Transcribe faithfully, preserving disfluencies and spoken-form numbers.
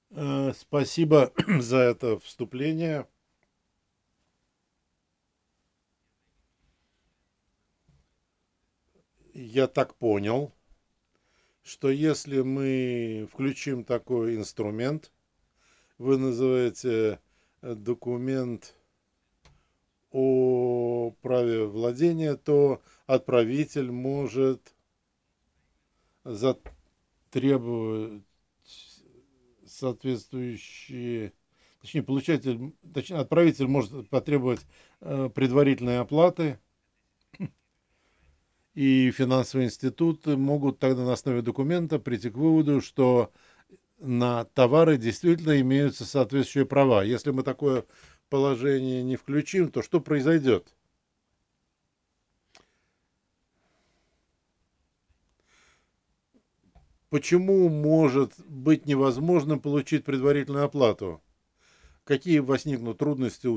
Э, Спасибо за это вступление. Я так понял, что если мы включим такой инструмент, вы называете э, документ о праве владения, то отправитель может затребовать соответствующие, точнее, получатель, точнее, отправитель может потребовать э, предварительной оплаты, и финансовые институты могут тогда на основе документа прийти к выводу, что на товары действительно имеются соответствующие права. Если мы такое положение не включим, то что произойдет? Почему может быть невозможно получить предварительную оплату? Какие возникнут трудности